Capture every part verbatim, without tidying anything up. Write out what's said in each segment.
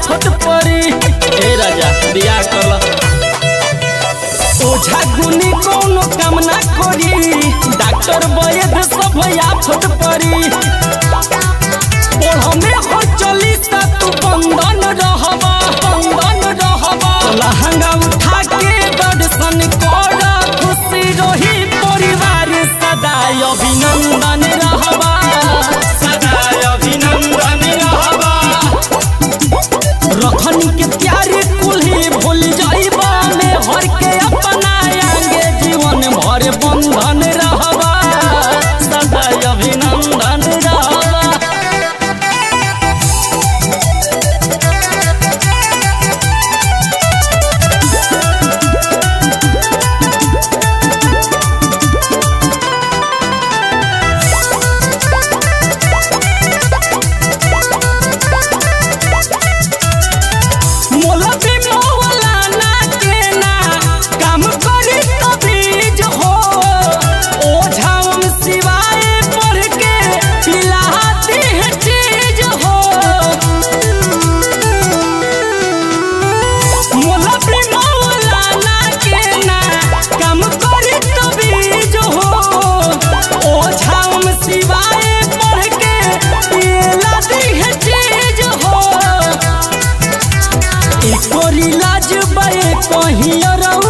आफत परी। ए राजा बियाह करला ओझा गुनी कोनो काम ना करी, डॉक्टर वैद्य सब आफत परी। ओढ़मे हो चली सा तू बंधन रहबा बंधन रहबा, लहंगा उठा के दर्शन कर खुशी रही परिवार सदा अभिनंदन रहबा सदा अभिनंदन रहबा। रखनी के प्यारे कुल्ही भूल जाइबा में हर के अपना आगे जीवन भर बंधन रहबा सदा अभिनंदन रहबा। कहीं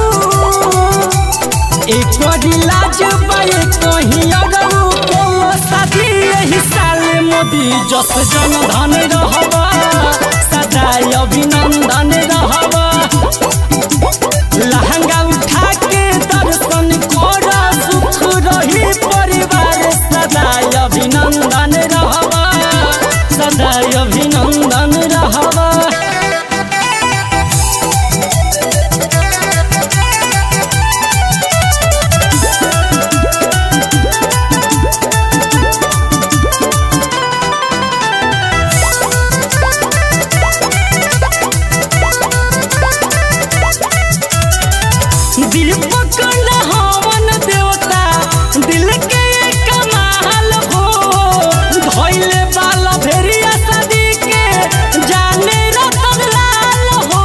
लाज बाए कहीं कोनो शादी यही साल मोदी जस जन धन रहबा सदा अभिनंदन रहबा। लहंगा उठा के दर्शन कर सुख रही परिवार सदा अभिनंदन रहबा सदा अभिनंदन रहबा। दिल पकड़ हवन देवता दिल के कमाल हो, धोइले बाला भेरिया शादी के जाने रतन लाल हो।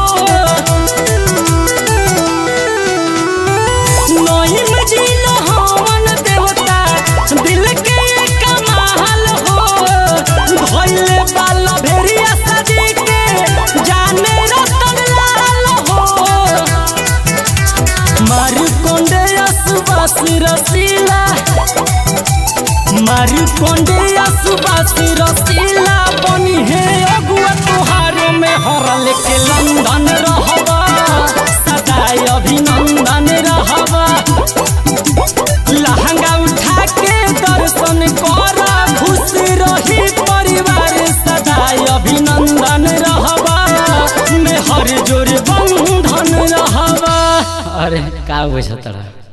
नईम जिल हवन देवता दिल के कमाल हो, धोइले बाला भेरिया शादी के जाने रतन लाल हो। मारुकोंडे सुबासी रसीला मारुकोंडे सुबासी रसीला बनी है अगुआ तुहार में हरल के लंदन रहबा सदा अभिनंदन रहबा। लहंगा उठा के दर्शन कर खुशी रही परिवार सदा अभिनंदन रहबा में हर जोर बंधन रहबा। अरे का बुझत रहा।